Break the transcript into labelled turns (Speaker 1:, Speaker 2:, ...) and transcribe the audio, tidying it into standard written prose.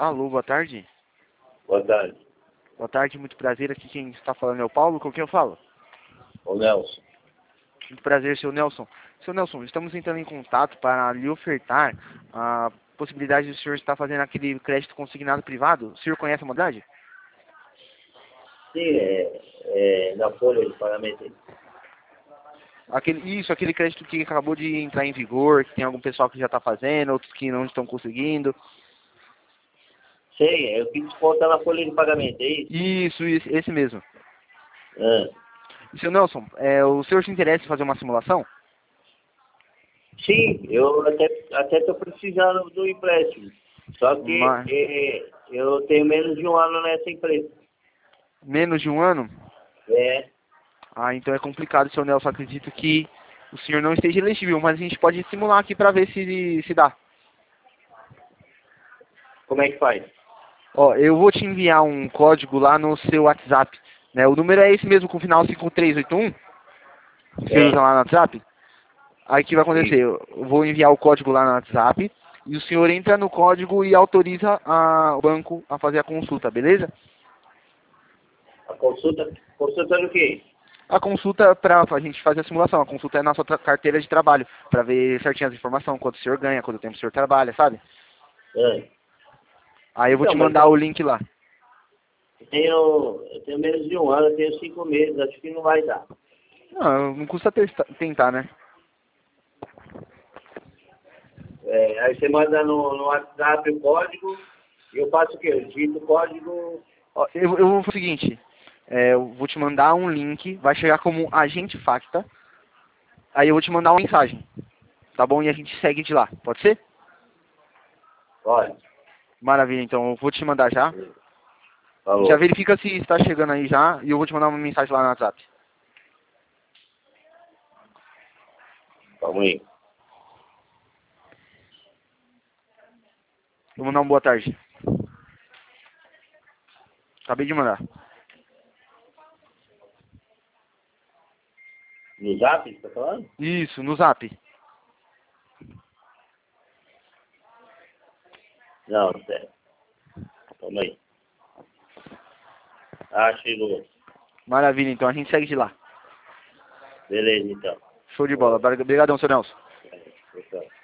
Speaker 1: Alô, boa tarde.
Speaker 2: Boa tarde.
Speaker 1: Boa tarde, muito prazer. Aqui quem está falando é o Paulo. Com quem eu falo?
Speaker 2: O Nelson.
Speaker 1: Muito prazer, seu Nelson. Seu Nelson, estamos entrando em contato para lhe ofertar a possibilidade do senhor estar fazendo aquele crédito consignado privado. O senhor conhece a modalidade?
Speaker 2: Sim, na folha de pagamento.
Speaker 1: Aquele crédito que acabou de entrar em vigor, que tem algum pessoal que já está fazendo, outros que não estão conseguindo.
Speaker 2: Sei, eu fiz conta na folha de pagamento, é isso?
Speaker 1: Isso, esse mesmo.
Speaker 2: Ah.
Speaker 1: E, seu Nelson, o senhor se interessa em fazer uma simulação?
Speaker 2: Sim, eu até estou precisando do empréstimo. Só
Speaker 1: Mas,
Speaker 2: que eu tenho menos de um ano nessa empresa.
Speaker 1: menos de um ano?
Speaker 2: É.
Speaker 1: Ah, então é complicado, seu Nelson. Acredito que o senhor não esteja elegível, mas a gente pode simular aqui para ver se dá.
Speaker 2: Como é que faz?
Speaker 1: Ó, eu vou te enviar um código lá no seu WhatsApp, né? O número é esse mesmo, com o final 5381, que você usa
Speaker 2: É.
Speaker 1: lá no WhatsApp. Aí o que vai acontecer?
Speaker 2: Isso.
Speaker 1: Eu vou enviar o código lá no WhatsApp e o senhor entra no código e autoriza o banco a fazer a consulta, beleza?
Speaker 2: A consulta. Consultando o quê?
Speaker 1: A consulta para a gente fazer a simulação, a consulta é na sua carteira de trabalho, para ver certinho as informações, quanto o senhor ganha, quanto tempo o senhor trabalha, sabe?
Speaker 2: Ah.
Speaker 1: Aí eu vou
Speaker 2: Então,
Speaker 1: te
Speaker 2: mas
Speaker 1: mandar o link lá.
Speaker 2: eu tenho menos de um ano, eu tenho 5 meses, acho que não vai dar.
Speaker 1: Não custa tentar, né?
Speaker 2: Aí você manda no WhatsApp o código, e eu faço o quê? Eu digito o código.
Speaker 1: Ó, eu vou fazer o seguinte, eu vou te mandar um link, vai chegar como agente Facta, aí eu vou te mandar uma mensagem, tá bom? E a gente segue de lá, pode ser?
Speaker 2: Olha,
Speaker 1: Maravilha, então eu vou te mandar já. Já
Speaker 2: falou.
Speaker 1: verifica se está chegando aí já e eu vou te mandar uma mensagem lá no WhatsApp.
Speaker 2: Calma aí.
Speaker 1: Vou mandar uma boa tarde. Acabei de mandar.
Speaker 2: No Zap, você tá falando?
Speaker 1: Isso, no Zap.
Speaker 2: Não, sério. Calma aí. Ah, chegou.
Speaker 1: Maravilha, então a gente segue de lá.
Speaker 2: Beleza, então.
Speaker 1: Show de bola.
Speaker 2: Falou.
Speaker 1: Obrigadão, seu Nelson.
Speaker 2: Tchau.